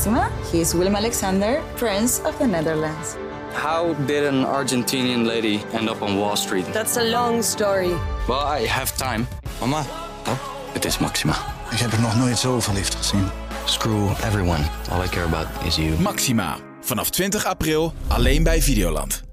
Maxima. He is Willem-Alexander, Prince of the Netherlands. How did an Argentinian lady end up on Wall Street? That's a long story. Well, I have time. Mama, Het is Maxima. ik heb er nog nooit zo verliefd gezien. Screw everyone. All I care about is you. Maxima. Vanaf 20 april alleen bij Videoland.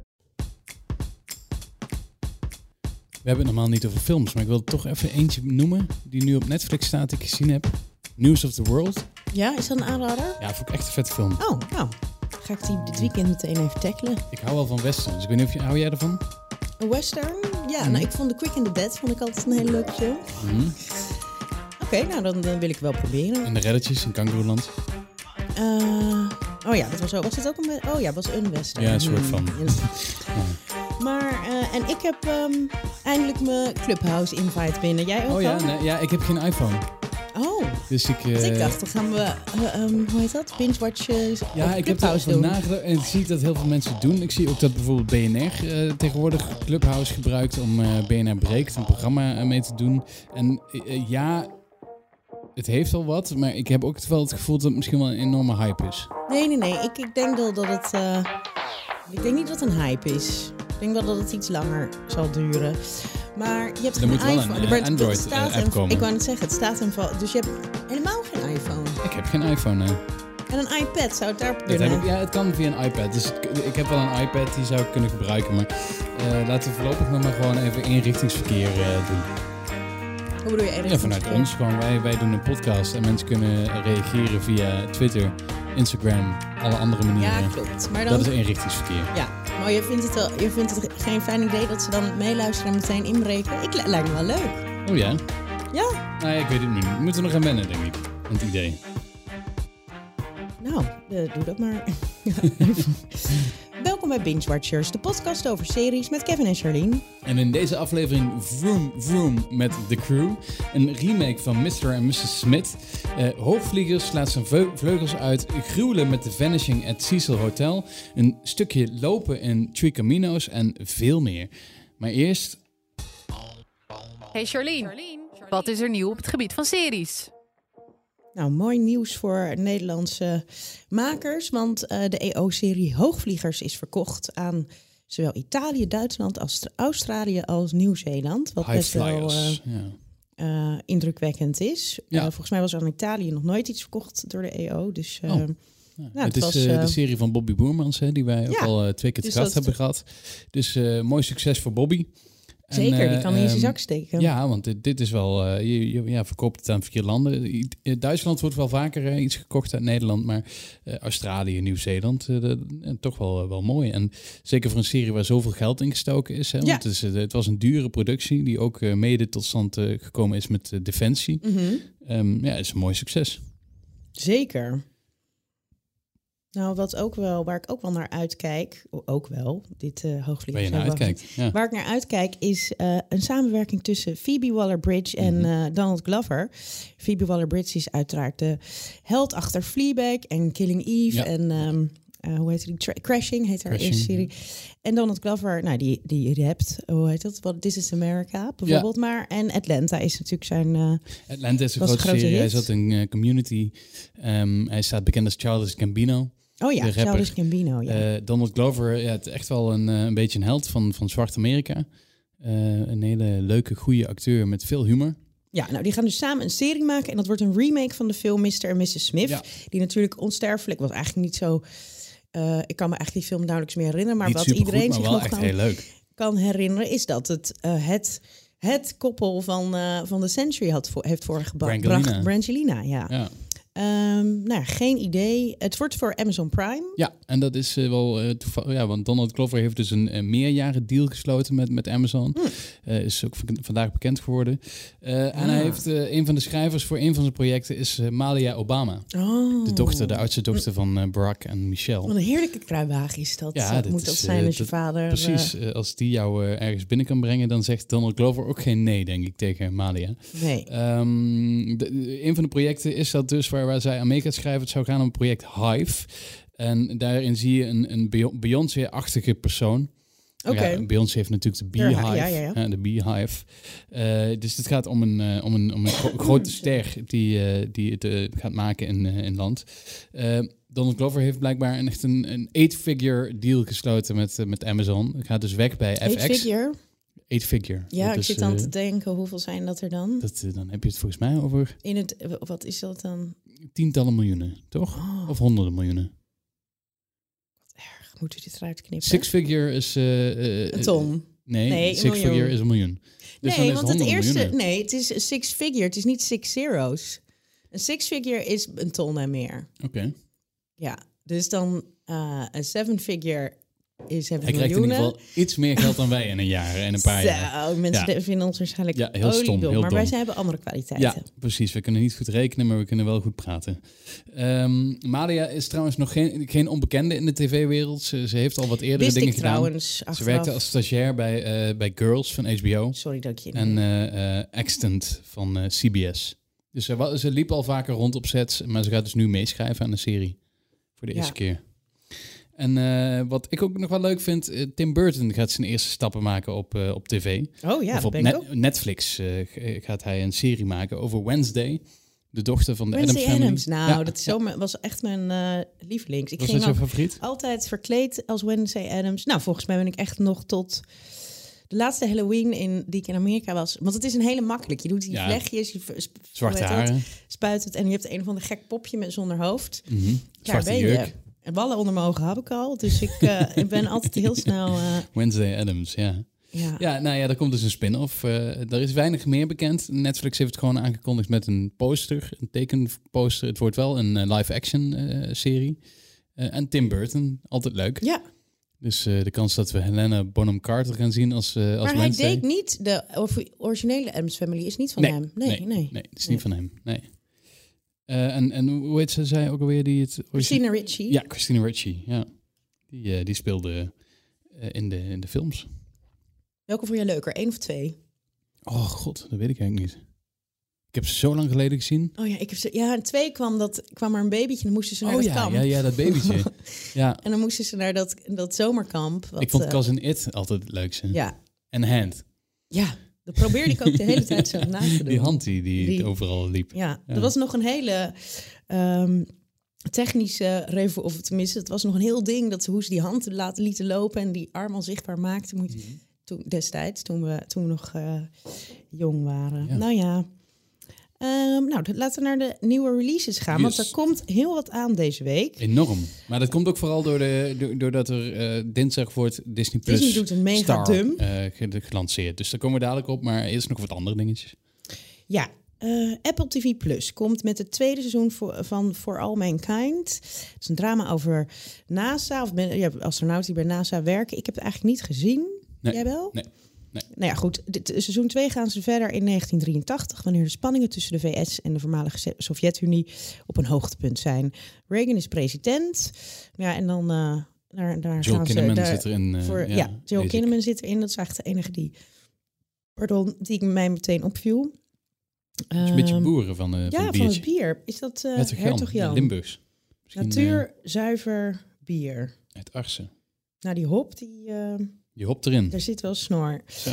We hebben het normaal niet over films, maar ik wil er toch even eentje noemen die nu op Netflix staat, die ik gezien heb. News of the World. Ja, is dat een aanrader? Ja, vond ik echt een vette film. Oh, nou. Ga ik die dit weekend meteen even tackelen. Ik hou wel van westerns. Ik weet niet of hou jij ervan? Een western? Ja, nou, ik vond The Quick and the Dead vond ik altijd een hele leuke film. Oké, nou dan wil ik wel proberen. En de Reddetjes in Kangaroeland. Oh ja, dat was ook. Was het ook een? Oh ja, was een western. Ja, een soort van. Maar en ik heb eindelijk mijn Clubhouse invite binnen. Jij ook? Oh ja, al? nee, ja, ik heb geen iPhone. Oh. Dus ik dacht, dan gaan we, hoe heet dat? Binge-watchen. Ja, ik heb erover nagedacht en ik zie dat heel veel mensen het doen. Ik zie ook dat bijvoorbeeld BNR tegenwoordig Clubhouse gebruikt om BNR Breekt, een programma mee te doen. En ja, het heeft wel wat, maar ik heb ook wel het gevoel dat het misschien wel een enorme hype is. Nee. Ik denk wel dat het... ik denk niet dat het een hype is. Ik denk wel dat het iets langer zal duren. Maar je hebt geen iPhone. Er moet wel een Android-app komen. Ik wou net zeggen, het staat hem van... Dus je hebt helemaal geen iPhone. Ik heb geen iPhone, nee. En een iPad, zou het daar kunnen? Ja, het kan via een iPad. Dus ik heb wel een iPad, die zou ik kunnen gebruiken. Maar laten we voorlopig nog maar gewoon even eenrichtingsverkeer doen. Hoe bedoel je eenrichtingsverkeer? Ja, vanuit ons gewoon. Wij doen een podcast en mensen kunnen reageren via Twitter, Instagram, alle andere manieren. Ja, klopt. Maar dan, dat is eenrichtingsverkeer. Ja, maar je vindt het geen fijn idee dat ze dan meeluisteren en meteen inbreken? Lijkt me wel leuk. Oh ja? Ja. Nou ja, ik weet het niet. We moeten er nog aan wennen, denk ik. Het idee. Nou, doe dat maar. Welkom bij Binge Watchers, de podcast over series met Kevin en Charlene. En in deze aflevering Vroom Vroom met The Crew. Een remake van Mr. en Mrs. Smith. Hoogvliegers slaat zijn vleugels uit. Gruwelen met The Vanishing at Cecil Hotel. Een stukje lopen in Three Caminos en veel meer. Maar eerst... Hey Charlene, wat is er nieuw op het gebied van series? Nou, mooi nieuws voor Nederlandse makers, want de EO-serie Hoogvliegers is verkocht aan zowel Italië, Duitsland, Australië als Nieuw-Zeeland. Wat best wel indrukwekkend is. Ja. Volgens mij was er aan Italië nog nooit iets verkocht door de EO. Dus, het is de serie van Bobby Boermans, die wij ook al 2 keer te gast hebben gehad. Dus mooi succes voor Bobby. Zeker, die kan in zijn zak steken. Ja, want dit is wel... je verkoopt het aan 4 landen. Duitsland wordt wel vaker iets gekocht uit Nederland, maar Australië, Nieuw-Zeeland, toch wel mooi. En zeker voor een serie waar zoveel geld in gestoken is. Hè, want het was een dure productie die ook mede tot stand gekomen is met Defensie. Mm-hmm. Het is een mooi succes. Zeker. Nou, waar ik ook wel naar uitkijk, dit Hoogvliegers. Waar je naar uitkijkt. Ja. Waar ik naar uitkijk is een samenwerking tussen Phoebe Waller-Bridge en Donald Glover. Phoebe Waller-Bridge is uiteraard de held achter Fleabag en Killing Eve. Ja. En hoe heet die? Crashing heet haar eerste serie. Ja. En Donald Glover, nou die rapt, hoe heet dat? This is America bijvoorbeeld. Ja. Maar en Atlanta is natuurlijk zijn... Atlanta is een grote serie. Hit. Hij zat in Community. Hij staat bekend als Childish Gambino. Oh ja, Childish Gambino, ja. Donald Glover, het is echt wel een beetje een held van Zwart Amerika. Een hele leuke, goede acteur met veel humor. Ja, nou die gaan dus samen een serie maken en dat wordt een remake van de film Mr. en Mrs. Smith. Ja. Die natuurlijk onsterfelijk was, eigenlijk niet zo... ik kan me eigenlijk die film nauwelijks meer herinneren, maar niet wat iedereen zich nog kan herinneren is dat het koppel van de Century heeft voorgebracht. Brangelina, ja. Geen idee. Het wordt voor Amazon Prime. Ja, en dat is wel toevallig. Ja, want Donald Glover heeft dus een meerjaren deal gesloten met Amazon. Is ook vandaag bekend geworden. En hij heeft een van de schrijvers voor een van zijn projecten is Malia Obama. Oh. De oudste dochter van Barack en Michelle. Wat een heerlijke kruiwagen is dat. Ja, dat moet dat zijn als je vader... Precies. Als die jou ergens binnen kan brengen, dan zegt Donald Glover ook geen nee, denk ik, tegen Malia. Nee. Een van de projecten is dat dus waar zij aan mee gaat schrijven. Het zou gaan om een project Hive. En daarin zie je een Beyoncé-achtige persoon. Oké. Ja, Beyoncé heeft natuurlijk de Beehive. De Beehive. Dus het gaat om een grote ster die het gaat maken in land. Donald Glover heeft blijkbaar een 8-figure deal gesloten met Amazon. Het gaat dus weg bij FX. 8-figure? Ja, ik zit dan te denken, hoeveel zijn dat er dan? Dan heb je het volgens mij over... Wat is dat dan? Tientallen miljoenen, toch? Of honderden miljoenen. Moeten we dit eruit knippen? 6-figure is... een ton. Nee 6-figure is $1 miljoen. Dus nee, want het eerste... Miljoenen. Nee, het is 6-figure. Het is niet 6 zeros. Een 6-figure is een ton en meer. Oké. Ja, dus dan een 7-figure is 7 miljoenen. Hij krijgt in ieder geval iets meer geld dan wij in een jaar en een paar jaar. Mensen vinden ons waarschijnlijk heel stom. Heel maar dom. wij hebben andere kwaliteiten. Ja, precies. We kunnen niet goed rekenen, maar we kunnen wel goed praten. Malia is trouwens nog geen onbekende in de tv-wereld. Ze heeft al wat eerdere dingen gedaan. Ze werkte als stagiair bij Girls van HBO. Sorry dat je... En Extant van CBS. Dus ze liep al vaker rond op sets, maar ze gaat dus nu meeschrijven aan de serie. Voor de eerste keer. En wat ik ook nog wel leuk vind, Tim Burton gaat zijn eerste stappen maken op tv. Oh ja, of op Netflix gaat hij een serie maken over Wednesday, de dochter van de Addams Family. Nou, dat was echt mijn lievelings. Was dat jouw favoriet? Altijd verkleed als Wednesday Addams. Nou, volgens mij ben ik echt nog tot de laatste Halloween die ik in Amerika was. Want het is een hele makkelijk. Je doet die vlechtjes, je zwarte haren, spuit het en je hebt een of ander gek popje zonder hoofd. Zwarte jurk. Je. En ballen onder mijn ogen heb ik al. Dus ik ben altijd heel snel... Wednesday Addams, ja. Ja, nou ja, daar komt dus een spin-off. Er is weinig meer bekend. Netflix heeft het gewoon aangekondigd met een poster, een tekenposter. Het wordt wel een live-action serie. En Tim Burton, altijd leuk. Ja. Dus de kans dat we Helena Bonham Carter gaan zien als maar Wednesday. Hij deed niet, de originele Addams Family is niet van hem. Nee, het is niet van hem, nee. En hoe heet ze, zei ook alweer die het... Christina Ricci. Ja, Christina Ricci, ja. Die speelde in de films. Welke vond je leuker, 1 of 2? Oh god, dat weet ik eigenlijk niet. Ik heb ze zo lang geleden gezien. Oh ja, en 2 kwam er een babytje en dan moesten ze naar dat kamp. Ja, dat babytje. Ja. En dan moesten ze naar dat zomerkamp. Ik vond Cousin It altijd het leukste. Ja. En Hand. Ja, dat probeerde ik ook de hele tijd zo na te doen. Die hand die overal liep. Ja, er was nog een hele technische of tenminste, het was nog een heel ding dat hoe ze die hand lieten lopen en die arm al zichtbaar maakten. Destijds, toen we nog jong waren. Ja. Nou ja. Laten we naar de nieuwe releases gaan. Yes. Want er komt heel wat aan deze week. Enorm. Maar dat komt ook vooral doordat er dinsdag wordt Disney Plus Disney doet een mega Star gelanceerd. Dus daar komen we dadelijk op. Maar eerst nog wat andere dingetjes. Ja, Apple TV Plus komt met het tweede seizoen van For All Mankind. Het is een drama over NASA. Of astronauten die bij NASA werken. Ik heb het eigenlijk niet gezien. Nee. Jij wel? Nee. Nou ja, goed. Seizoen 2 gaan ze verder in 1983... wanneer de spanningen tussen de VS en de voormalige Sovjet-Unie op een hoogtepunt zijn. Reagan is president. Ja, en dan daar Joel gaan Kinnaman ze... zit erin. Joel Kinnaman zit erin. Dat is eigenlijk de enige die mij meteen opviel. Het is een beetje boeren van van het bier. Is dat Hertog Jan? Limburgs. Natuurzuiver bier. Uit Arsen. Nou, die hop, je hopt erin. Er zit wel snor. Zo.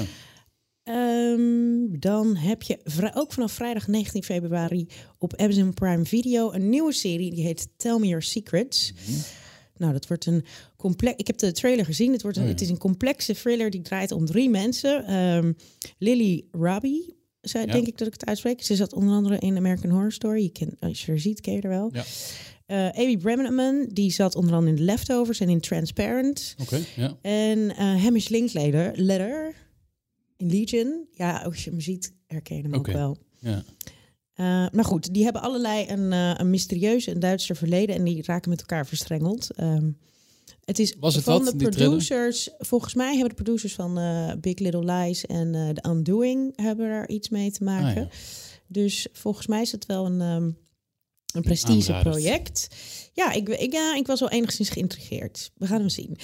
Dan heb je ook vanaf vrijdag 19 februari op Amazon Prime Video een nieuwe serie. Die heet Tell Me Your Secrets. Mm-hmm. Nou, dat wordt een ik heb de trailer gezien. Het is een complexe thriller die draait om 3 mensen. Lily Rabi, denk ik dat ik het uitspreek. Ze zat onder andere in American Horror Story. Als je er ziet, ken je er wel. Ja. Amy Brenneman, die zat onder andere in The Leftovers en in Transparent. Ja. En Hamish Linklater in Legion. Ja, als je hem ziet, herken je hem ook wel. Ja. Maar goed, die hebben allerlei een mysterieuze en duister verleden en die raken met elkaar verstrengeld. Het is van de producers. Volgens mij hebben de producers van Big Little Lies en The Undoing hebben er iets mee te maken. Ja. Dus volgens mij is het wel een prestigeproject. Ja, ik was wel enigszins geïntrigeerd. We gaan hem zien.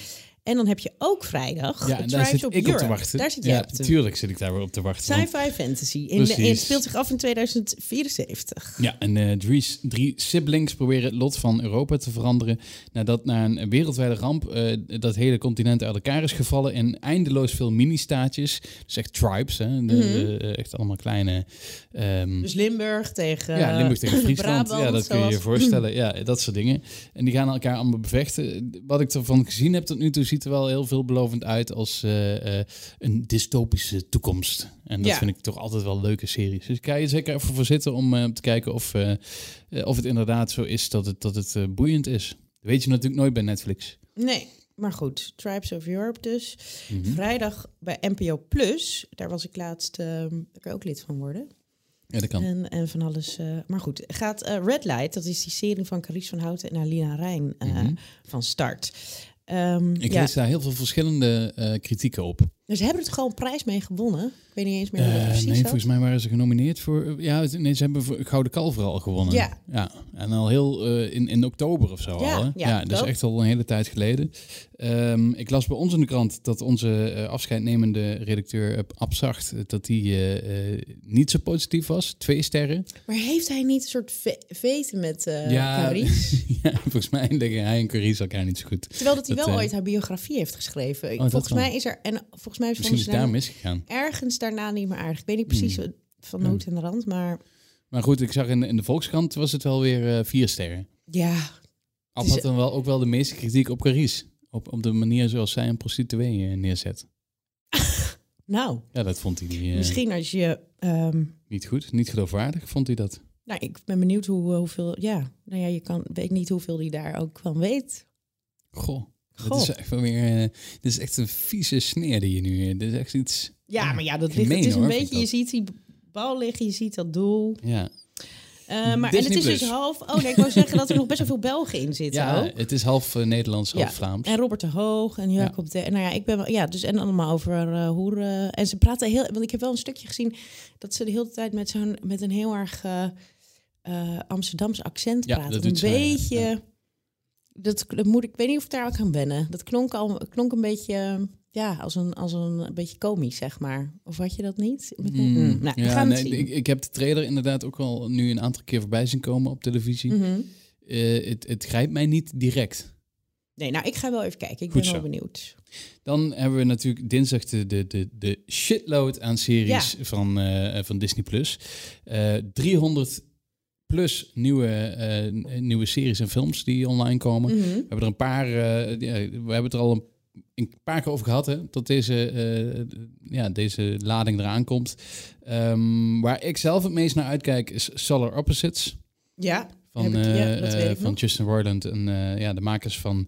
En dan heb je ook vrijdag. Ja, en daar zit ik op te wachten. Daar zit jij op natuurlijk zit ik daar weer op te wachten. Sci-fi fantasy. Het speelt zich af in 2074. Ja, en drie siblings proberen het lot van Europa te veranderen. Nadat na een wereldwijde ramp dat hele continent uit elkaar is gevallen in eindeloos veel mini-staatjes. Dus echt tribes, hè? Echt allemaal kleine... dus Limburg tegen Friesland. Brabant, ja, dat kun je je voorstellen. Ja, dat soort dingen. En die gaan elkaar allemaal bevechten. Wat ik ervan gezien heb tot nu toe ziet er wel heel veelbelovend uit als een dystopische toekomst. En dat vind ik toch altijd wel leuke series. Dus ik ga je zeker even voor zitten om te kijken of het inderdaad zo is dat het boeiend is. Dat weet je natuurlijk nooit bij Netflix. Nee, maar goed. Tribes of Europe dus. Vrijdag bij NPO Plus. Daar was ik laatst... daar kan je ook lid van worden. Ja, dat kan. En van alles. Maar goed, gaat Red Light, dat is die serie van Carice van Houten en Alina Rijn van start. Ik lees daar heel veel verschillende kritieken op. Dus ze hebben het gewoon prijs mee gewonnen. Ik weet niet eens meer hoe dat precies Nee, volgens mij waren ze genomineerd voor... ze hebben voor Gouden Kalver al gewonnen. Ja. En al heel in oktober of zo al. Hè? Dus echt al een hele tijd geleden. Ik las bij ons in de krant dat onze afscheidnemende redacteur Abzacht... dat die niet zo positief was. 2 sterren. Maar heeft hij niet een soort veten met Carice? Ja, volgens mij liggen hij en Carice elkaar niet zo goed. Terwijl dat hij wel ooit haar biografie heeft geschreven. Volgens mij is er... En volgens mij misschien is daar misgegaan. Ergens daarna niet meer aardig. Ik weet niet precies van noot en de rand, maar... Maar goed, ik zag in de Volkskrant was het wel weer 4 sterren. Ja. Ab had dan wel ook wel de meeste kritiek op Carice. Op de manier zoals zij een prostituee neerzet. Nou. Ja, dat vond hij... misschien als je... Niet goed, niet geloofwaardig vond hij dat. Nou, ik ben benieuwd hoeveel... Ja, nou ja, weet niet hoeveel hij daar ook van weet. Goh. Dat is echt wel weer. Dit is echt een vieze sneer die je nu. Dit is echt iets. Ja, maar ja, dat ligt. Het is een beetje. Je ziet die bal liggen, je ziet dat doel. Ja. Maar en het is dus half. Oh nee, ik wou zeggen dat er nog best wel veel Belgen in zitten. Ja, ook. Het is half Nederlands, half Vlaams. En Robert de Hoog en Jacob de. Nou ja, ik ben wel. Ja, dus en allemaal over hoeren. En ze praten heel. Want ik heb wel een stukje gezien dat ze de hele tijd met een heel erg Amsterdams accent praten. Dat een beetje. Ja. Dat moet ik weet niet of ik daar ook aan wennen. Dat klonk een beetje als een beetje komisch, zeg maar. Of had je dat niet? We gaan het zien. Ik heb de trailer inderdaad ook al nu een aantal keer voorbij zien komen op televisie. Het grijpt mij niet direct. Nee, nou ik ga wel even kijken. Ik ben wel benieuwd. Dan hebben we natuurlijk dinsdag de shitload aan series van Disney+. 300 plus nieuwe series en films die online komen. We hebben er een paar... we hebben het er al een paar keer over gehad, hè, dat deze lading eraan komt. Waar ik zelf het meest naar uitkijk is Solar Opposites. Ja, van Justin Roiland en de makers van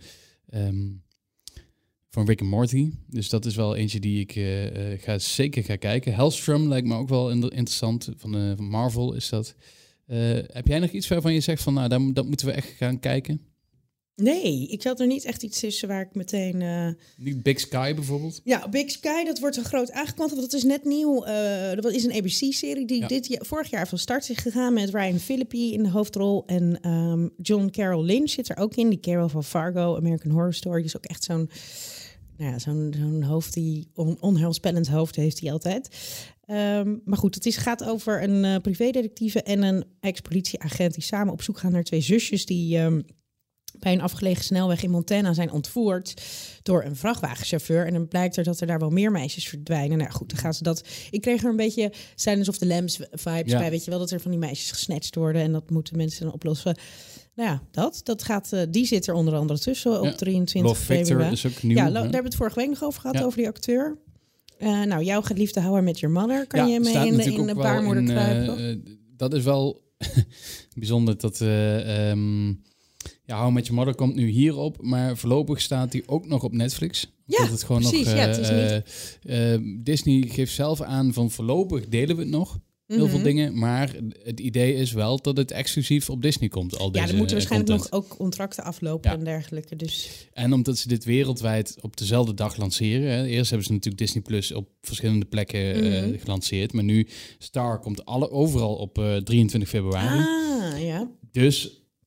Rick and Morty. Dus dat is wel eentje die ik zeker ga kijken. Hellstrom lijkt me ook wel interessant. Van Marvel is dat... heb jij nog iets waarvan je zegt van, nou, dat moeten we echt gaan kijken? Nee, ik zat er niet echt iets tussen waar ik meteen... Niet Big Sky bijvoorbeeld? Ja, Big Sky, dat wordt een groot aangekondigd. Want dat is net nieuw. Dat is een ABC-serie die vorig jaar van start is gegaan met Ryan Phillippe in de hoofdrol. En John Carroll Lynch zit er ook in. Die Carol van Fargo, American Horror Story. Is ook echt zo'n hoofd die... onheilspellend hoofd heeft hij altijd. Maar goed, het gaat over een privédetectieve en een ex-politieagent die samen op zoek gaan naar 2 zusjes die bij een afgelegen snelweg in Montana zijn ontvoerd door een vrachtwagenchauffeur. En dan blijkt er dat er daar wel meer meisjes verdwijnen. Nou goed, dan gaan ze dat... Ik kreeg er een beetje Silence of the Lambs vibes bij, weet je wel, dat er van die meisjes gesnatcht worden en dat moeten mensen dan oplossen. Nou ja, dat gaat... die zit er onder andere tussen op 23 februari. Victor is ook nieuw. Ja, daar hebben we het vorige week nog over gehad, over die acteur. Nou, jouw geliefde How I Met Your Mother kan je mee in de baarmoeder kruipen. Dat is wel bijzonder dat... How I Met Your Mother komt nu hierop, maar voorlopig staat die ook nog op Netflix. Ja, dat het gewoon precies. Nog, het is niet... Disney geeft zelf aan van voorlopig delen we het nog. Heel veel dingen, maar het idee is wel dat het exclusief op Disney komt. Al deze er moeten waarschijnlijk content. nog ook contracten aflopen en dergelijke. Dus. En omdat ze dit wereldwijd op dezelfde dag lanceren. Hè. Eerst hebben ze natuurlijk Disney Plus op verschillende plekken gelanceerd. Maar nu Star komt overal op 23 februari. Ja. Dus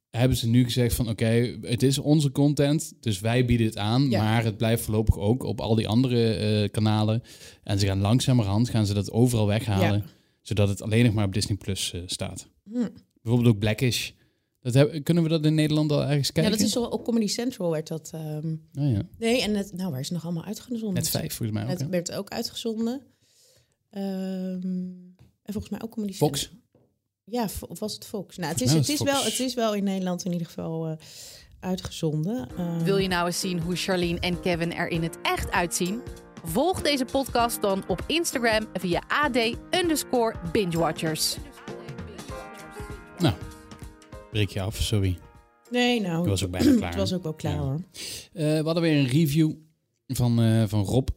hebben ze nu gezegd van oké, het is onze content, dus wij bieden het aan, maar het blijft voorlopig ook op al die andere kanalen. En ze gaan langzamerhand dat overal weghalen, zodat het alleen nog maar op Disney Plus staat. Bijvoorbeeld ook Blackish. Kunnen we dat in Nederland al ergens kijken? Ja, dat is op Comedy Central werd dat... Nee, en waar is het nog allemaal uitgezonden? Net 5 volgens mij ook. Het werd ook uitgezonden. En volgens mij ook Comedy Fox. Central. Ja, of was het Fox? Nou, het is wel in Nederland in ieder geval uitgezonden. Wil je nou eens zien hoe Charlene en Kevin er in het echt uitzien? Volg deze podcast dan op Instagram via @AD_BingeWatchers. Nou, breek je af, sorry. Nee, nou, het was ook bijna klaar. Het was ook wel klaar, hoor. We hadden weer een review van Rob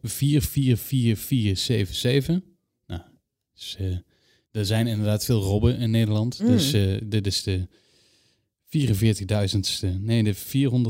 444477. Nou, dus, er zijn inderdaad veel Robben in Nederland. Dus dit is de 44.000ste, nee, de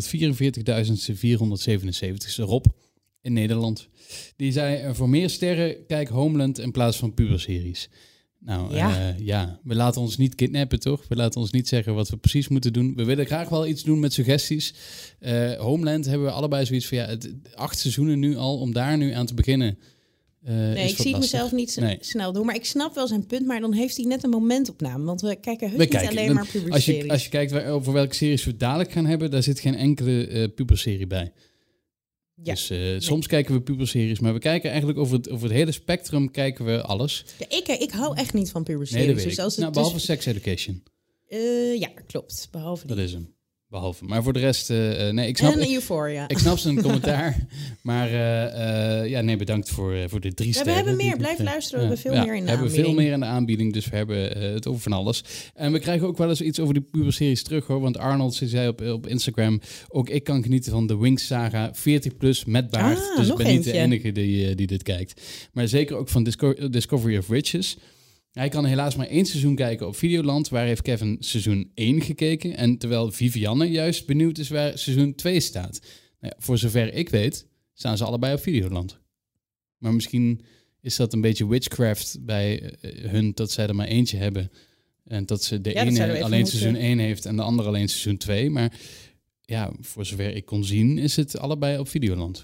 444.477ste Rob in Nederland. Die zei, voor meer sterren, kijk Homeland in plaats van puberseries. Nou, we laten ons niet kidnappen, toch? We laten ons niet zeggen wat we precies moeten doen. We willen graag wel iets doen met suggesties. Homeland hebben we allebei zoiets van, 8 seizoenen nu al, om daar nu aan te beginnen. Nee, ik zie het mezelf niet snel doen. Maar ik snap wel zijn punt, maar dan heeft hij net een momentopname. Want we kijken niet alleen maar puberseries. Als je kijkt over welke series we dadelijk gaan hebben, daar zit geen enkele puberserie bij. Ja, dus soms kijken we puberseries, maar we kijken eigenlijk over het hele spectrum kijken we alles. Ja, ik hou echt niet van puberseries. Nee, dat weet ik. Dus behalve Sex Education. Ja, klopt. Behalve dat is hem. Behalve. Maar voor de rest, nee, ik snap... En Euphoria. Ik snap zijn commentaar. Maar bedankt voor de 3 sterren. We hebben meer. Blijf luisteren. We hebben veel meer in de aanbieding. We hebben veel meer in de aanbieding, dus we hebben het over van alles. En we krijgen ook wel eens iets over die puberseries terug, hoor. Want Arnold zei op Instagram, ook ik kan genieten van de Winx Saga 40+ met baard. Dus ik ben niet de enige die dit kijkt. Maar zeker ook van Discovery of Riches. Hij kan helaas maar 1 seizoen kijken op Videoland. Waar heeft Kevin seizoen 1 gekeken? En terwijl Vivianne juist benieuwd is waar seizoen 2 staat. Nou ja, voor zover ik weet, staan ze allebei op Videoland. Maar misschien is dat een beetje witchcraft bij hun, dat zij er maar eentje hebben. En dat ze de ene alleen seizoen 1 heeft en de andere alleen seizoen 2. Maar ja, voor zover ik kon zien, is het allebei op Videoland.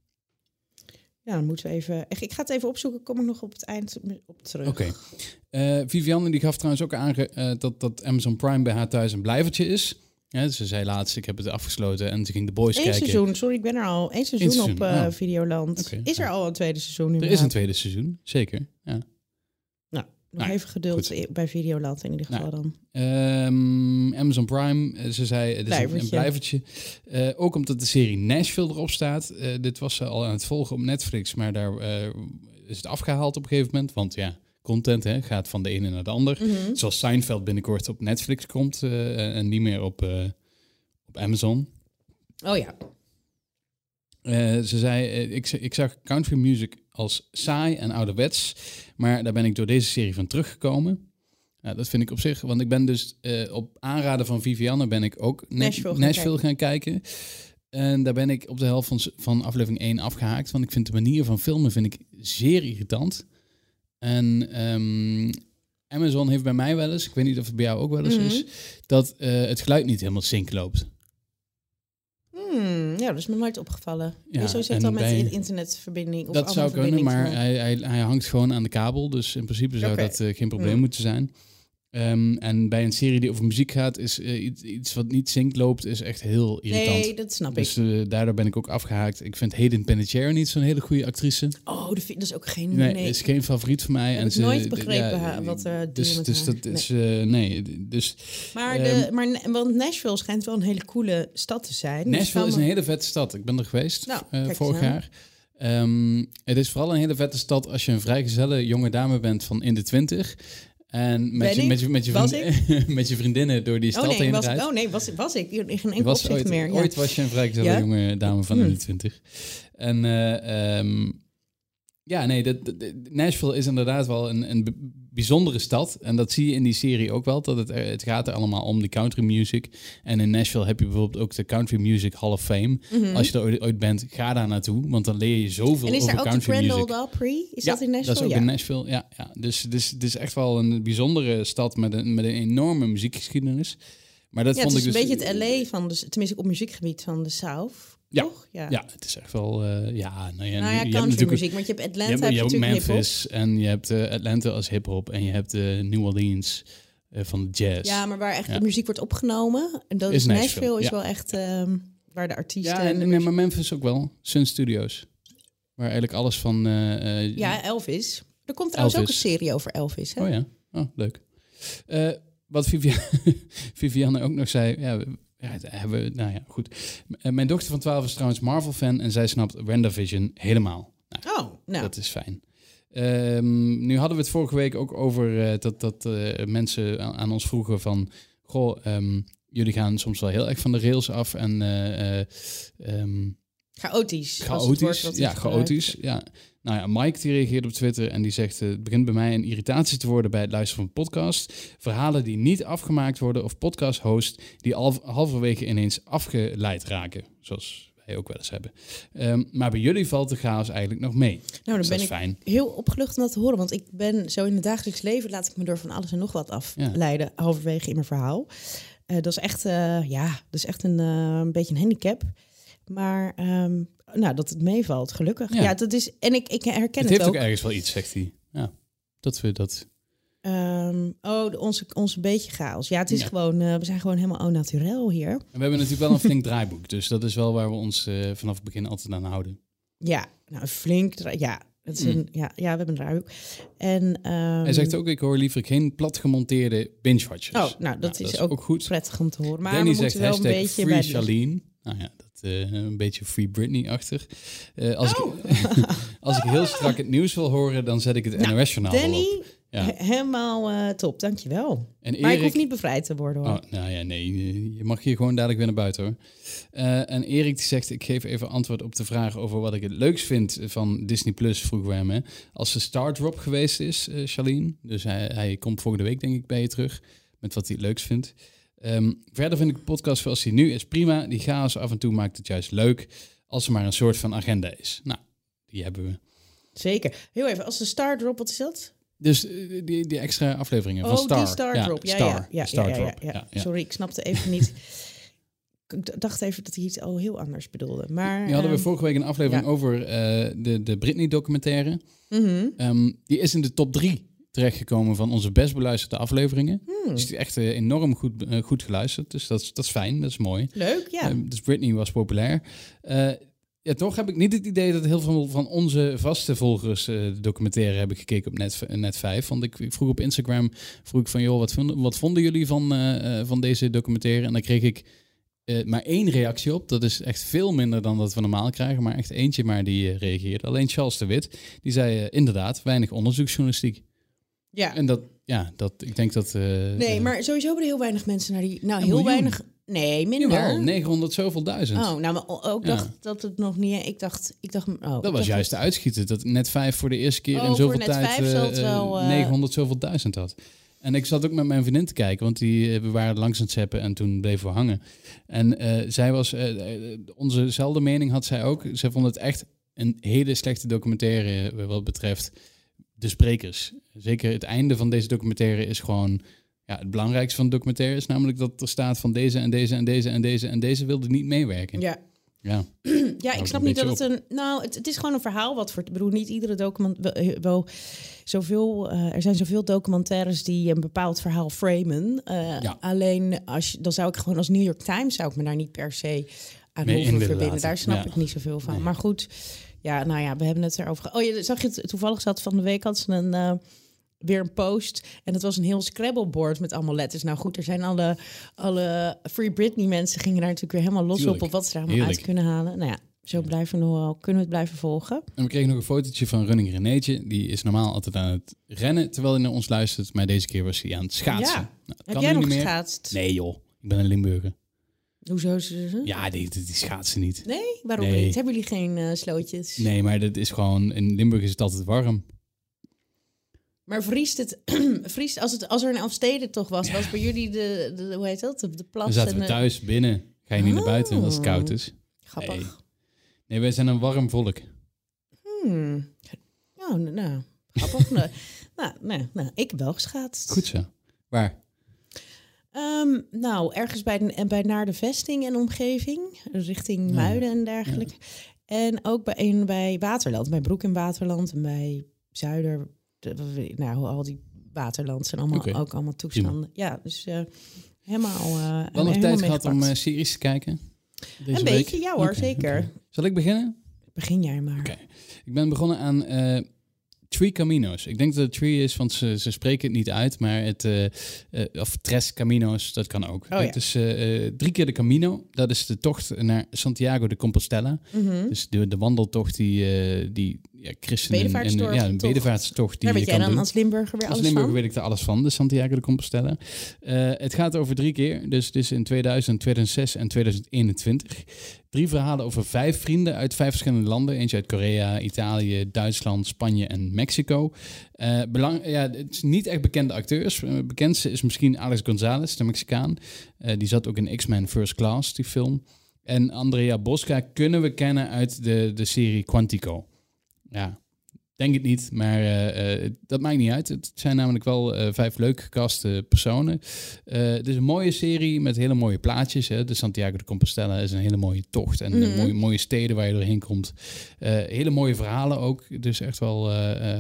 Ja, dan moeten we even... Ik ga het even opzoeken, kom ik nog op het eind op terug. Oké. Vivianne die gaf trouwens ook aan dat Amazon Prime bij haar thuis een blijvertje is. Ja, ze zei laatst, ik heb het afgesloten en ze ging The Boys kijken. 1 seizoen, sorry, ik ben er al. 1 seizoen op Videoland. Okay. Is er al een tweede seizoen? Er is een tweede seizoen, zeker. Ja. Nog even geduld bij Videoland in ieder geval dan. Amazon Prime, ze zei, het is een blijvertje. Ook omdat de serie Nashville erop staat. Dit was ze al aan het volgen op Netflix, maar daar is het afgehaald op een gegeven moment. Want ja, content gaat van de ene naar de ander. Mm-hmm. Zoals Seinfeld binnenkort op Netflix komt en niet meer op Amazon. Oh ja. Ze zei, ik zag country music als saai en ouderwets, maar daar ben ik door deze serie van teruggekomen. Dat vind ik op zich, want ik ben dus op aanraden van Vivianne ben ik ook Nashville gaan kijken. En daar ben ik op de helft van aflevering 1 afgehaakt, want ik vind de manier van filmen zeer irritant. En Amazon heeft bij mij wel eens, ik weet niet of het bij jou ook wel eens is, dat het geluid niet helemaal sync loopt. Ja, dat is me nooit opgevallen. Ja, zo zit dan met de internetverbinding of dat zou kunnen, maar hij hangt gewoon aan de kabel. Dus in principe zou dat geen probleem moeten zijn. En bij een serie die over muziek gaat, is iets wat niet sync loopt, is echt heel irritant. Nee, dat snap ik. Dus daardoor ben ik ook afgehaakt. Ik vind Hayden Panettiere niet zo'n hele goede actrice. Oh, dat is ook geen... Nee, is geen favoriet van mij. Ik heb nooit begrepen wat dus dat is... Dus... Want Nashville schijnt wel een hele coole stad te zijn. Nashville is een hele vette stad. Ik ben er geweest vorig jaar. Het is vooral een hele vette stad als je een vrijgezelle jonge dame bent van in de 20... En met je vriendinnen door die stad heen rijdt. Was ik. In geen enkel opzicht meer. Ooit was je een vrijgezelle jonge dame van in de 20. En Nashville is inderdaad wel een bijzondere stad. En dat zie je in die serie ook wel. Dat het gaat er allemaal om die country music. En in Nashville heb je bijvoorbeeld ook de Country Music Hall of Fame. Mm-hmm. Als je er ooit bent, ga daar naartoe. Want dan leer je zoveel over country music. En is daar ook de Grand Ole Opry? Is dat in Nashville? Dat is ook in Nashville, ja. Dus het is echt wel een bijzondere stad met een enorme muziekgeschiedenis. Maar dat vond het is ik een dus beetje het LA van, tenminste op muziekgebied van de South. Ja. Toch? Ja, het is echt wel... country muziek, want je hebt Atlanta, je hebt natuurlijk Memphis hip-hop. en je hebt Atlanta als hip-hop en je hebt New Orleans van de jazz. Ja, maar waar echt de muziek wordt opgenomen. En dat is Nashville, is wel echt waar de artiesten... Ja, maar Memphis ook wel. Sun Studios. Waar eigenlijk alles van... Elvis. Er komt trouwens ook een serie over Elvis. Hè? Oh ja, leuk. Wat Vivianne ook nog zei... goed. Mijn dochter van 12 is trouwens Marvel-fan en zij snapt WandaVision helemaal. Dat is fijn. Nu hadden we het vorige week ook over dat mensen aan ons vroegen van... jullie gaan soms wel heel erg van de rails af en... Chaotisch. Chaotisch. Ja. Nou ja, Mike die reageerde op Twitter en die zegt... het begint bij mij een irritatie te worden bij het luisteren van podcast. Verhalen die niet afgemaakt worden of podcast-hosts... die halverwege ineens afgeleid raken. Zoals wij ook wel eens hebben. Maar bij jullie valt de chaos eigenlijk nog mee. Nou, dus dan ben ik heel opgelucht om dat te horen. Want ik ben zo in het dagelijks leven... laat ik me door van alles en nog wat afleiden... halverwege in mijn verhaal. Dat is echt, een beetje een handicap... Maar dat het meevalt, gelukkig. Ja, dat is. En ik herken het ook. Het heeft ook ergens wel iets, zegt hij. Ja, dat we dat. Onze beetje chaos. Ja, het is gewoon. We zijn gewoon helemaal au naturel hier. En we hebben natuurlijk wel een flink draaiboek, dus dat is wel waar we ons vanaf het begin altijd aan houden. Ja, nou flink. Ja, het is we hebben een draaiboek. En hij zegt ook: ik hoor liever geen plat gemonteerde binge-watchers. Oh, nou dat is ook goed. Prettig om te horen. Maar Danny we zegt moeten wel een beetje free Charlene. Nou ja, een beetje Free Britney-achtig. Als ik heel strak het nieuws wil horen, dan zet ik het NOS-journaal Danny, op. Ja. Helemaal top, dankjewel. En Erik, maar ik hoef niet bevrijd te worden, hoor. Je mag hier gewoon dadelijk weer naar buiten, hoor. En Erik die zegt, ik geef even antwoord op de vraag over wat ik het leukst vind van Disney+, vroegen we hem. Hè. Als de Stardrop geweest is, Charlene, dus hij komt volgende week denk ik bij je terug, met wat hij het leukst vindt. Verder vind ik de podcast zoals die nu is prima. Die chaos af en toe maakt het juist leuk als er maar een soort van agenda is. Nou, die hebben we. Zeker. Heel even, als de Stardrop, wat is dat? Dus die extra afleveringen van Star. Die Stardrop. Ja. Sorry, ik snapte even niet. Ik dacht even dat hij iets al heel anders bedoelde. Maar die hadden we vorige week een aflevering over de Britney-documentaire. Mm-hmm. Die is in de top 3 terechtgekomen van onze best beluisterde afleveringen. Dus die is echt enorm goed geluisterd. Dus dat is fijn, dat is mooi. Leuk, ja. Dus Britney was populair. Toch heb ik niet het idee dat heel veel van onze vaste volgers de documentaire hebben gekeken op Net 5. Want ik vroeg op Instagram van, joh, wat vonden jullie van deze documentaire? En dan kreeg ik maar 1 reactie op. Dat is echt veel minder dan dat we normaal krijgen. Maar echt eentje maar die reageerde. Alleen Charles de Wit, die zei inderdaad weinig onderzoeksjournalistiek. Ja. En ik denk dat... nee, maar sowieso hebben er heel weinig mensen naar die... Nou, heel weinig... Nee, minder. Jawel, 900 zoveel duizend. Oh, nou, maar ook dacht dat het nog niet... Ik dacht dat was juist de uitschieter. Dat Net 5 voor de eerste keer in zoveel tijd 900 zoveel duizend had. En ik zat ook met mijn vriendin te kijken, want we waren langs aan het zappen en toen bleven we hangen. En zij was... onzezelfde mening had zij ook. Zij vond het echt een hele slechte documentaire wat betreft de sprekers. Zeker het einde van deze documentaire is gewoon... Ja, het belangrijkste van de documentaire is namelijk dat er staat van deze en deze en deze en deze en deze wilde niet meewerken. Ja. Ja, ik snap niet dat het een... Nou, het is gewoon een verhaal wat voor... Ik bedoel, niet iedere document... Wel zoveel... er zijn zoveel documentaires die een bepaald verhaal framen. Alleen, dan zou ik gewoon als New York Times... zou ik me daar niet per se aan hoeven verbinden. Daar snap ik niet zoveel van. Nee. Maar goed, we hebben het erover... Oh, je zag je het toevallig zat van de week had ze een... weer een post. En het was een heel Scrabble-board met allemaal letters. Nou goed, er zijn alle Free Britney-mensen gingen daar natuurlijk weer helemaal los op wat ze daar allemaal uit kunnen halen. Nou ja, zo kunnen we het blijven volgen. En we kregen nog een fotootje van Running Renéetje. Die is normaal altijd aan het rennen terwijl hij naar ons luistert. Maar deze keer was hij aan het schaatsen. Ja. Nou, heb jij nog geschaatst? Nee joh, ik ben een Limburger. Hoezo is het? Ja, die schaatsen niet. Nee? Waarom niet? Hebben jullie geen slootjes? Nee, maar dat is gewoon... In Limburg is het altijd warm. Maar vriest als er een Elfsteden toch was bij jullie de hoe heet dat? De plas. Dan zaten we thuis binnen. Ga je niet naar buiten als het koud is. Grappig. Nee, wij zijn een warm volk. Nou, grappig. nou, ik heb wel geschaatst. Goed zo. Waar? Nou, ergens bij naar de vesting en omgeving. Richting Muiden en dergelijke. Ja. En ook bij Waterland. Bij Broek in Waterland en bij Zuider. Al die Waterland zijn ook allemaal toestanden. Ja, dus helemaal... Wel nog tijd gehad om series te kijken? Een beetje, ja hoor, zeker. Okay. Zal ik beginnen? Begin jij maar. Okay. Ik ben begonnen aan Three Caminos. Ik denk dat het Three is, want ze spreken het niet uit, maar of Tres Caminos, dat kan ook. Het is 3 keer de Camino. Dat is de tocht naar Santiago de Compostela. Mm-hmm. Dus de wandeltocht die christenen... Een bedevaartstocht. Daar weet jij dan als Limburger weer alles van? Als Limburger weet ik er alles van, de Santiago de Compostela. Het gaat over 3 keer, dus het is in 2000, 2006 en 2021. 3 verhalen over 5 vrienden uit 5 verschillende landen. Eentje uit Korea, Italië, Duitsland, Spanje en Mexico. Het is niet echt bekende acteurs. Bekendste is misschien Alex Gonzalez, de Mexicaan. Die zat ook in X-Men First Class, die film. En Andrea Bosca kunnen we kennen uit de serie Quantico. Ja, denk het niet, maar dat maakt niet uit. Het zijn namelijk wel 5 leuk gecaste personen. Het is een mooie serie met hele mooie plaatjes. Hè. De Santiago de Compostela is een hele mooie tocht. En mooie steden waar je doorheen komt. Hele mooie verhalen ook. Dus echt wel...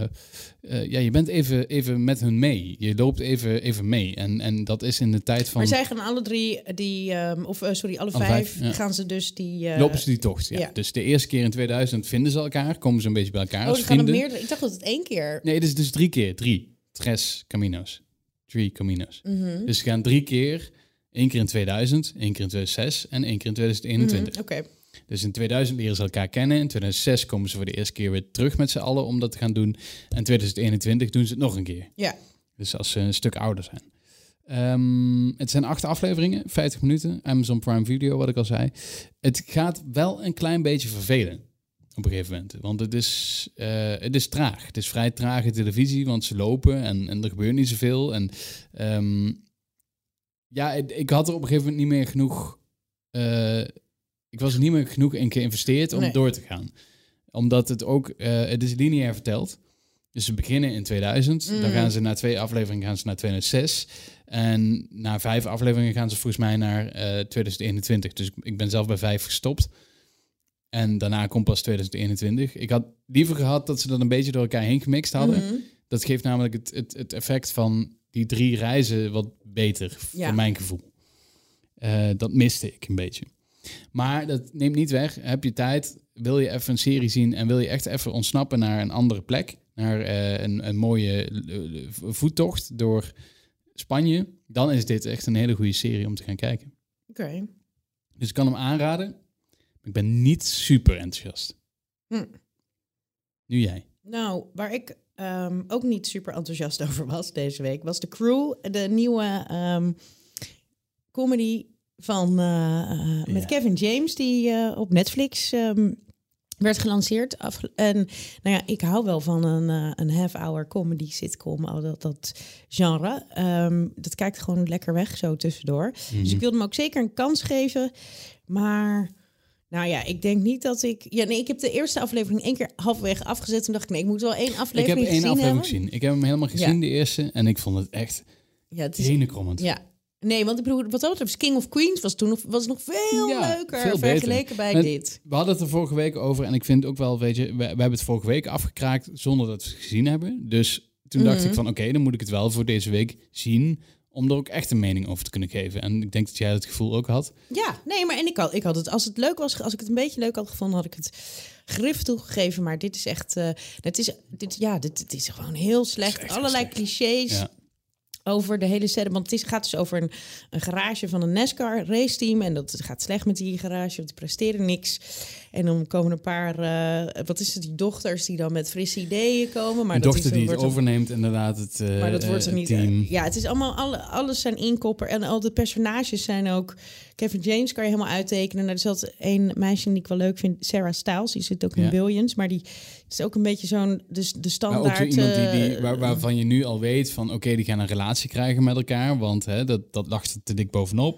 je bent even met hun mee. Je loopt even mee. En dat is in de tijd van... Maar zij gaan alle 3 alle 5 gaan ze dus die... Lopen ze die tocht, ja. Dus de eerste keer in 2000 vinden ze elkaar. Komen ze een beetje bij elkaar als vrienden. Ik dacht dat het 1 keer... Nee, het is dus 3 keer. 3. Tres Caminos. 3 Caminos. Mm-hmm. Dus ze gaan 3 keer. 1 keer in 2000, 1 keer in 2006 en 1 keer in 2021. Oké. Dus in 2000 leren ze elkaar kennen. In 2006 komen ze voor de eerste keer weer terug met z'n allen om dat te gaan doen. En in 2021 doen ze het nog een keer. Ja. Dus als ze een stuk ouder zijn. Het zijn 8 afleveringen, 50 minuten. Amazon Prime Video, wat ik al zei. Het gaat wel een klein beetje vervelen op een gegeven moment. Want het is traag. Het is vrij trage televisie, want ze lopen en er gebeurt niet zoveel. En ik had er op een gegeven moment niet meer genoeg... ik was er niet meer genoeg in geïnvesteerd om door te gaan. Omdat het ook... het is lineair verteld. Dus ze beginnen in 2000. Dan gaan ze na 2 afleveringen naar 2006. En na 5 afleveringen gaan ze volgens mij naar 2021. Dus ik ben zelf bij 5 gestopt. En daarna komt pas 2021. Ik had liever gehad dat ze dat een beetje door elkaar heen gemixt hadden. Mm-hmm. Dat geeft namelijk het effect van die 3 reizen wat beter, voor mijn gevoel. Dat miste ik een beetje. Maar dat neemt niet weg. Heb je tijd, wil je even een serie zien en wil je echt even ontsnappen naar een andere plek, naar een mooie voettocht door Spanje, dan is dit echt een hele goede serie om te gaan kijken. Oké. Dus ik kan hem aanraden. Ik ben niet super enthousiast. Nu jij. Nou, waar ik ook niet super enthousiast over was deze week, was The Crew, de nieuwe comedy van met Kevin James, die op Netflix werd gelanceerd. En ik hou wel van een half-hour comedy sitcom, al dat genre. Dat kijkt gewoon lekker weg, zo tussendoor. Mm-hmm. Dus ik wilde hem ook zeker een kans geven. Maar ik denk niet dat ik... ik heb de eerste aflevering 1 keer halverwege afgezet. Toen dacht ik, ik moet wel 1 aflevering gezien hebben. Ik heb 1 aflevering gezien. Ik heb hem helemaal gezien, de eerste. En ik vond het echt henekrommend. Ja. Nee, want ik bedoel, wat dat betreft, King of Queens was nog veel leuker veel vergeleken bij dit. We hadden het er vorige week over en ik vind ook wel, weet je, we hebben het vorige week afgekraakt zonder dat we het gezien hebben. Dus toen dacht ik van, oké, dan moet ik het wel voor deze week zien om er ook echt een mening over te kunnen geven. En ik denk dat jij het gevoel ook had. Ja, nee, maar ik had het, als het leuk was, als ik het een beetje leuk had gevonden, had ik het grif toegegeven. Maar dit is echt, dit is gewoon heel slecht. Allerlei clichés. Ja. Over de hele set. Want het gaat dus over een garage van een NASCAR raceteam. En dat gaat slecht met die garage, want die presteren niks. En dan komen een paar, die dochters die dan met frisse ideeën komen. Maar een dochter die het overneemt inderdaad het maar dat wordt er niet team. Het is allemaal, alles zijn inkopper. En al de personages zijn ook... Kevin James kan je helemaal uittekenen. Er zat een meisje die ik wel leuk vind, Sarah Stiles. Die zit ook in Billions. Maar die is ook een beetje zo'n de standaard... Maar ook zo iemand waarvan je nu al weet van... Oké, die gaan een relatie krijgen met elkaar. Want dat lag er te dik bovenop.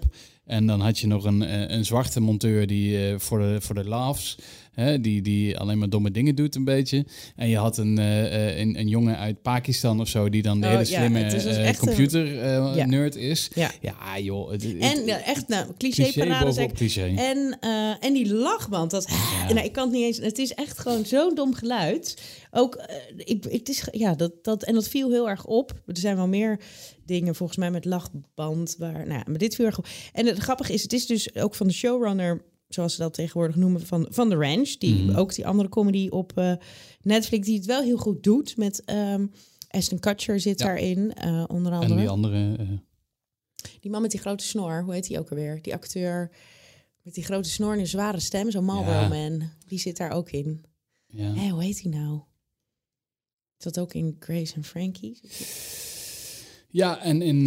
En dan had je nog een zwarte monteur die voor de laughs... Die alleen maar domme dingen doet een beetje. En je had een jongen uit Pakistan of zo... die dan de hele slimme computer-nerd is. Ja, joh. Echt, cliché-parade. Bovenop cliché. En die lachband. Ik kan het niet eens... Het is echt gewoon zo'n dom geluid. Ook, dat viel heel erg op. Er zijn wel meer dingen volgens mij met lachband. Maar dit viel erg op. En het grappige is, het is dus ook van de showrunner... zoals ze dat tegenwoordig noemen, van The Ranch. Die ook die andere comedy op Netflix, die het wel heel goed doet. Met Ashton Kutcher zit daarin, onder andere. En die andere... Die man met die grote snor, hoe heet die ook alweer? Die acteur met die grote snor en een zware stem, zo'n Marlboro Man. Die zit daar ook in. Ja. Hoe heet hij nou? Is dat ook in Grace and Frankie? Ja, en in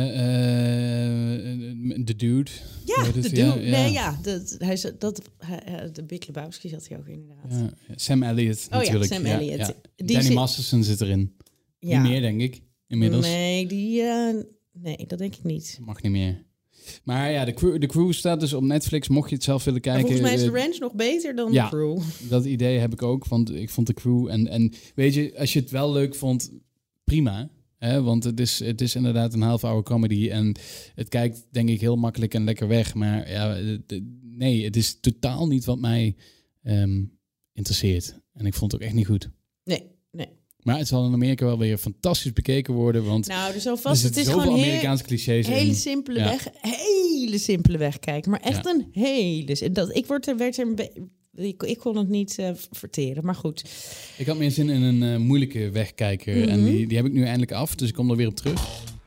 The Dude. Ja, The Dude. De Big Lebowski zat hij ook inderdaad. Ja, Sam Elliott natuurlijk. Sam Elliott. Ja. Danny Masterson zit erin. Ja. Niet meer, denk ik, inmiddels. Nee, dat denk ik niet. Mag niet meer. Maar ja, de crew staat dus op Netflix, mocht je het zelf willen kijken. Maar volgens mij is The Ranch nog beter dan The Crew. Dat idee heb ik ook, want ik vond de Crew... En weet je, als je het wel leuk vond, prima... want het is inderdaad een half-hour comedy en het kijkt denk ik heel makkelijk en lekker weg. Maar nee, het is totaal niet wat mij interesseert. En ik vond het ook echt niet goed. Nee. Maar het zal in Amerika wel weer fantastisch bekeken worden. Want er is alvast, het is gewoon Amerikaanse clichés. Hele simpele weg kijken. Maar echt een hele... Ik kon het niet verteren, maar goed. Ik had meer zin in een moeilijke wegkijker. En die heb ik nu eindelijk af, dus ik kom er weer op terug.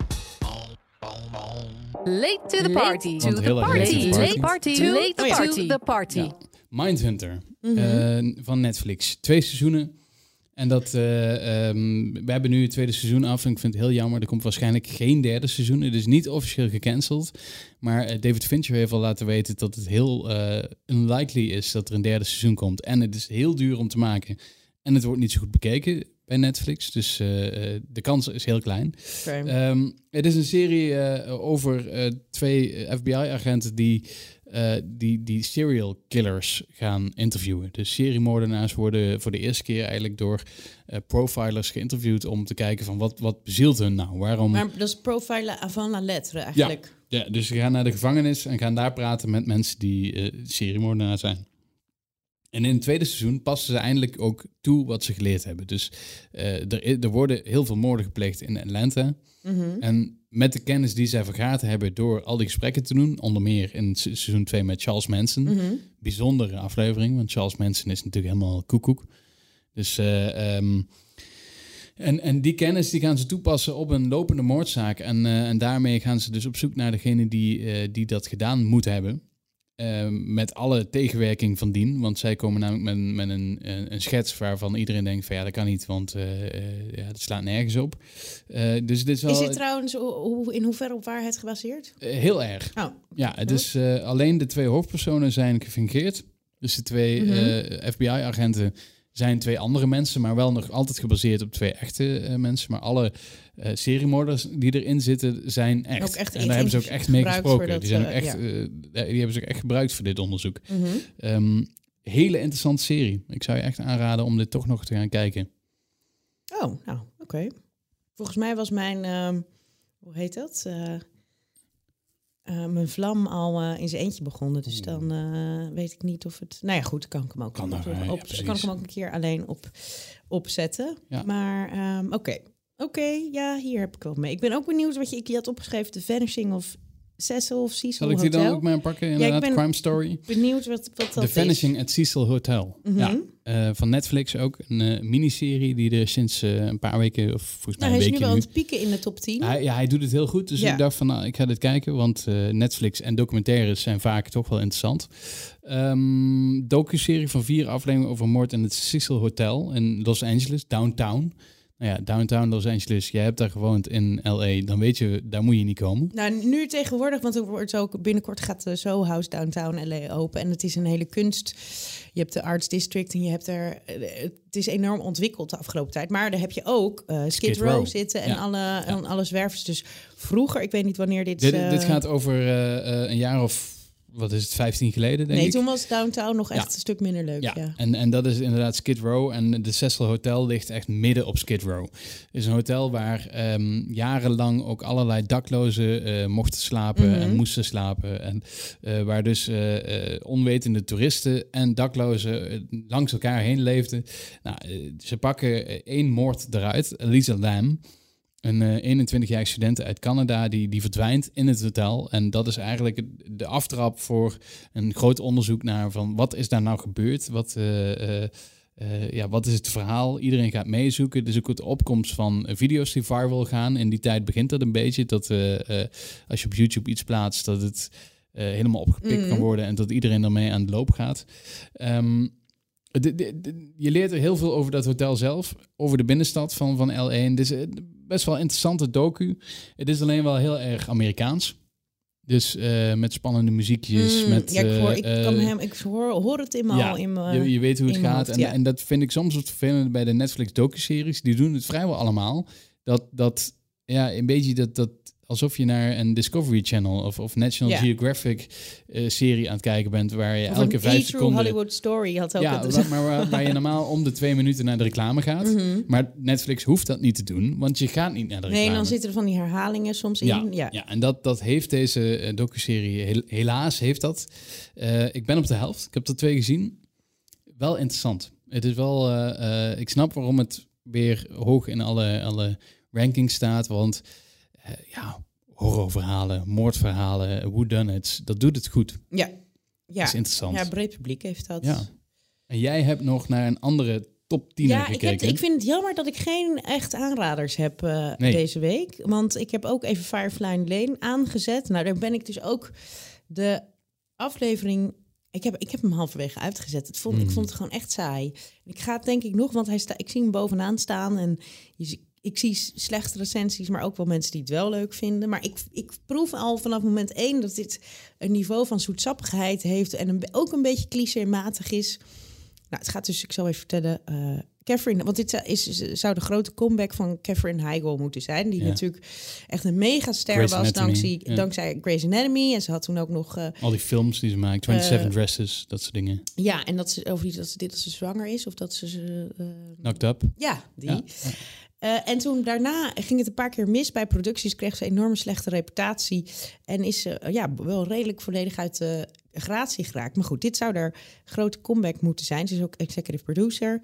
Late to the party. Late to the party. Ja. Mindhunter van Netflix. 2 seizoenen. En we hebben nu het 2e seizoen af. En ik vind het heel jammer. Er komt waarschijnlijk geen 3e seizoen. Het is niet officieel gecanceld. Maar David Fincher heeft al laten weten dat het heel unlikely is dat er een 3e seizoen komt. En het is heel duur om te maken. En het wordt niet zo goed bekeken bij Netflix. Dus de kans is heel klein. Okay. Het is een serie over 2 FBI-agenten die serial killers gaan interviewen. Dus seriemoordenaars worden voor de eerste keer eigenlijk door profilers geïnterviewd om te kijken van wat bezielt hun nou? Waarom? Maar dat is profilen avant la lettre eigenlijk. Ja, dus ze gaan naar de gevangenis en gaan daar praten met mensen die seriemoordenaar zijn. En in het 2e seizoen passen ze eindelijk ook toe wat ze geleerd hebben. Dus er worden heel veel moorden gepleegd in Atlanta. Mm-hmm. En met de kennis die zij vergaard hebben door al die gesprekken te doen, onder meer in seizoen 2 met Charles Manson. Mm-hmm. Bijzondere aflevering, want Charles Manson is natuurlijk helemaal koekoek. Dus en die kennis die gaan ze toepassen op een lopende moordzaak. En daarmee gaan ze dus op zoek naar degene die dat gedaan moet hebben. Met alle tegenwerking van dien. Want zij komen namelijk met een schets waarvan iedereen denkt van dat kan niet, want dat slaat nergens op. Dus dit is wel... Is dit trouwens in hoeverre op waarheid gebaseerd? Heel erg. Oh. Ja, het is alleen de 2 hoofdpersonen zijn gefingeerd. Dus de 2 FBI-agenten zijn 2 andere mensen, maar wel nog altijd gebaseerd op 2 echte mensen. Maar alle seriemoorders die erin zitten zijn echt. Ook echt en daar hebben ze ook echt mee gesproken. Dat, die zijn ook echt, die hebben ze ook echt gebruikt voor dit onderzoek. Hele interessante serie. Ik zou je echt aanraden om dit toch nog te gaan kijken. Oh, nou, oké. Volgens mij was mijn, hoe heet dat? Mijn vlam al in zijn eentje begonnen. Dus dan weet ik niet of het... Nou ja, goed, kan ik hem ook, kan ik hem ook een keer alleen opzetten. Ja. Maar oké, ja, hier heb ik wel mee. Ik ben ook benieuwd wat je had opgeschreven. The Vanishing of Cecil of Cecil Zal ik Hotel. die dan ook maar pakken? Inderdaad, ik ben Crime Story. Benieuwd wat dat The Vanishing at Cecil Hotel. Mm-hmm. Ja, van Netflix ook. Een miniserie die er sinds een paar weken, of volgens mij een weekje hij is nu wel aan het pieken in de top 10. Hij doet het heel goed. Dus ik dacht van, ik ga dit kijken. Want Netflix en documentaires zijn vaak toch wel interessant. Docu-serie van 4 afleveringen over moord in het Cecil Hotel in Los Angeles, downtown. Nou ja, downtown Los Angeles, jij hebt daar gewoond in L.A., dan weet je, daar moet je niet komen. Nou, nu tegenwoordig, want er wordt ook binnenkort gaat de Soho House downtown L.A. open. En het is een hele kunst. Je hebt de Arts District en je hebt er... Het is enorm ontwikkeld de afgelopen tijd. Maar daar heb je ook Skid Row zitten en alle zwervers. Dus vroeger, ik weet niet wanneer dit... Dit gaat over een jaar of... Wat is het, 15 geleden, denk ik? Nee, toen was downtown nog echt een stuk minder leuk. Ja. En dat is inderdaad Skid Row. En de Cecil Hotel ligt echt midden op Skid Row. Het is een hotel waar jarenlang ook allerlei daklozen mochten slapen en moesten slapen. En waar dus onwetende toeristen en daklozen langs elkaar heen leefden. Nou, ze pakken 1 moord eruit, Elisa Lam. Een 21-jarige student uit Canada die verdwijnt in het hotel. En dat is eigenlijk de aftrap voor een groot onderzoek naar van wat is daar nou gebeurd? Wat is het verhaal? Iedereen gaat meezoeken. Dus ook de opkomst van video's die viral gaan. In die tijd begint dat een beetje. Dat als je op YouTube iets plaatst, dat het helemaal opgepikt kan worden. En dat iedereen daarmee aan de loop gaat. Je leert er heel veel over dat hotel zelf. Over de binnenstad van L.A. Het is best wel een interessante docu. Het is alleen wel heel erg Amerikaans. Dus met spannende muziekjes. Ik hoor het in mijn... Je weet hoe het gaat. Hoofd, en dat vind ik soms wat vervelend bij de Netflix docuseries. Die doen het vrijwel allemaal. Dat een beetje dat alsof je naar een Discovery Channel of National Geographic serie aan het kijken bent, waar je of elke 5 seconden... Hollywood Story had ook... waar je normaal om de 2 minuten naar de reclame gaat. Maar Netflix hoeft dat niet te doen, want je gaat niet naar de reclame. Nee, dan zitten er van die herhalingen soms in. Ja, en dat heeft deze docuserie, helaas heeft dat. Ik ben op de helft, ik heb er 2 gezien. Wel interessant. Het is wel... ik snap waarom het weer hoog in alle rankings staat, want... horrorverhalen, moordverhalen, whodunits, dat doet het goed. Ja. Dat is interessant. Ja, breed publiek heeft dat. Ja. En jij hebt nog naar een andere top 10 gekeken. Ik vind het jammer dat ik geen echt aanraders heb deze week. Want ik heb ook even Firefly Lane aangezet. Nou, daar ben ik dus ook de aflevering... Ik heb hem halverwege uitgezet. Ik vond het gewoon echt saai. Ik ga het denk ik nog, want ik zie hem bovenaan staan en ik zie slechte recensies, maar ook wel mensen die het wel leuk vinden. Maar ik proef al vanaf moment 1 dat dit een niveau van zoetsappigheid heeft en ook een beetje clichématig is. Nou, het gaat dus, ik zal even vertellen, Catherine, want dit zou de grote comeback van Catherine Heigl moeten zijn, die natuurlijk echt een megaster was dankzij Grey's Anatomy. En ze had toen ook nog... al die films die ze maakt, 27 Dresses, dat soort dingen. Ja, en dat ze zwanger is of dat ze... Knocked Up. Ja, die. Ja. En toen daarna ging het een paar keer mis bij producties, kreeg ze een enorme slechte reputatie en is ze wel redelijk volledig uit de gratie geraakt. Maar goed, dit zou haar grote comeback moeten zijn. Ze is ook executive producer.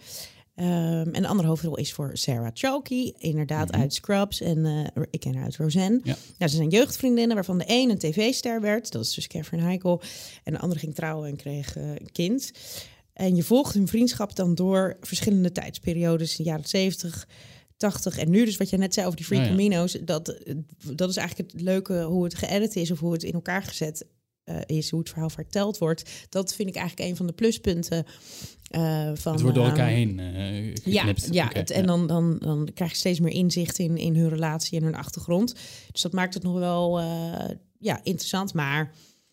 En de andere hoofdrol is voor Sarah Chalke, inderdaad uit Scrubs. En ik ken haar uit Roseanne. Ja. Nou, ze zijn jeugdvriendinnen, waarvan de een tv-ster werd. Dat is dus Catherine Heigl. En de andere ging trouwen en kreeg een kind. En je volgt hun vriendschap dan door verschillende tijdsperiodes in de jaren 70... 80 en nu dus wat je net zei over die Free Camino's, dat is eigenlijk het leuke hoe het geëdit is of hoe het in elkaar gezet is, hoe het verhaal verteld wordt. Dat vind ik eigenlijk een van de pluspunten van... Het wordt door elkaar heen geknipt. En dan krijg je steeds meer inzicht in hun relatie en hun achtergrond. Dus dat maakt het nog wel interessant, maar...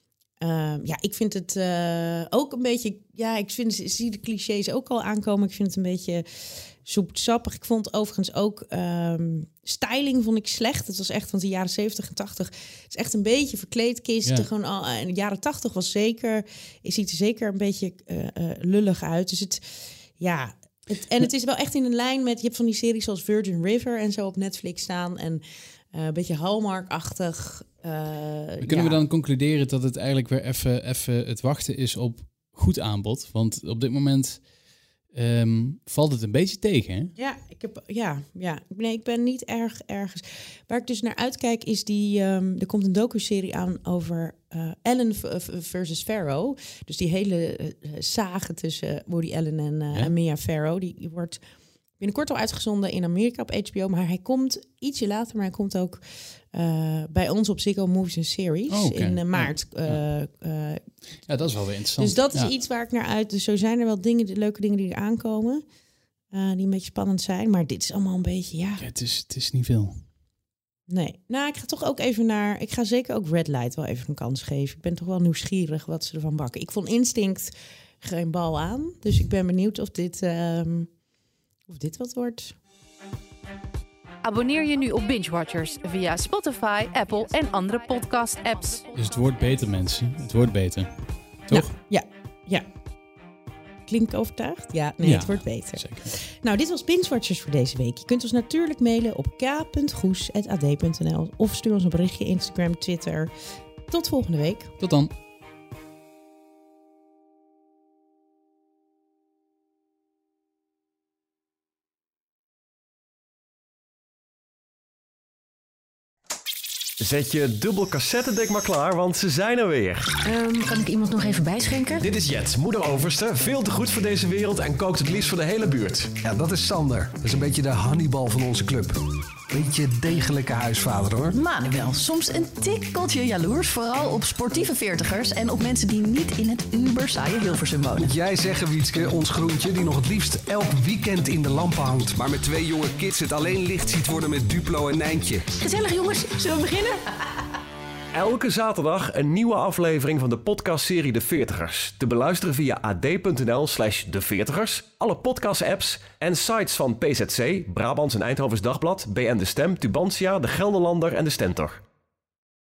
ik vind het ook een beetje... Ja, ik zie de clichés ook al aankomen. Ik vind het een beetje zoetsappig. Ik vond overigens ook... styling vond ik slecht. Het was echt, want de jaren 70 en 80... Het is echt een beetje verkleedkisten. Ja. Gewoon al, en de jaren 80 was zeker... Het ziet er zeker een beetje lullig uit. Dus het... Ja... Het is wel echt in een lijn met... Je hebt van die series zoals Virgin River en zo op Netflix staan. En een beetje Hallmark-achtig... Kunnen we dan concluderen dat het eigenlijk weer even het wachten is op goed aanbod? Want op dit moment valt het een beetje tegen, hè? Ja. Nee, ik ben niet ergens... Waar ik dus naar uitkijk is er komt een docuserie aan over Ellen versus Farrow. Dus die hele sage tussen Woody Allen en Mia Farrow, die wordt binnenkort al uitgezonden in Amerika op HBO. Maar hij komt ietsje later, maar hij komt ook bij ons op Ziggo Movies and Series in maart. Dat is wel weer interessant. Dus dat is iets waar ik naar uit. Dus zo zijn er wel leuke dingen die er aankomen. Die een beetje spannend zijn. Maar dit is allemaal een beetje, ja het is niet veel. Nee. Nou, ik ga toch ook even naar... Ik ga zeker ook Red Light wel even een kans geven. Ik ben toch wel nieuwsgierig wat ze ervan bakken. Ik vond Instinct geen bal aan. Dus ik ben benieuwd of dit wat wordt. Abonneer je nu op Binge Watchers via Spotify, Apple en andere podcast-apps. Dus het wordt beter, mensen. Het wordt beter. Toch? Ja. Klink overtuigd? Ja, het wordt beter. Zeker. Nou, dit was Binge Watchers voor deze week. Je kunt ons natuurlijk mailen op k.goes@ad.nl of stuur ons een berichtje Instagram, Twitter. Tot volgende week. Tot dan. Zet je dubbel cassettedek maar klaar, want ze zijn er weer. Kan ik iemand nog even bijschenken? Dit is Jet, moeder-overste, veel te goed voor deze wereld en kookt het liefst voor de hele buurt. Ja, dat is Sander. Dat is een beetje de Hannibal van onze club. Beetje degelijke huisvader, hoor. Manuel, soms een tikkeltje jaloers. Vooral op sportieve veertigers en op mensen die niet in het ubersaaie Hilversum wonen. Moet jij zeggen, Wietske, ons groentje die nog het liefst elk weekend in de lampen hangt. Maar met 2 jonge kids het alleen licht ziet worden met Duplo en Nijntje. Gezellig, jongens. Zullen we beginnen? Elke zaterdag een nieuwe aflevering van de podcastserie De Veertigers. Te beluisteren via ad.nl/deveertigers, alle podcast-apps en sites van PZC, Brabants en Eindhovens Dagblad, BN De Stem, Tubantia, De Gelderlander en De Stentor.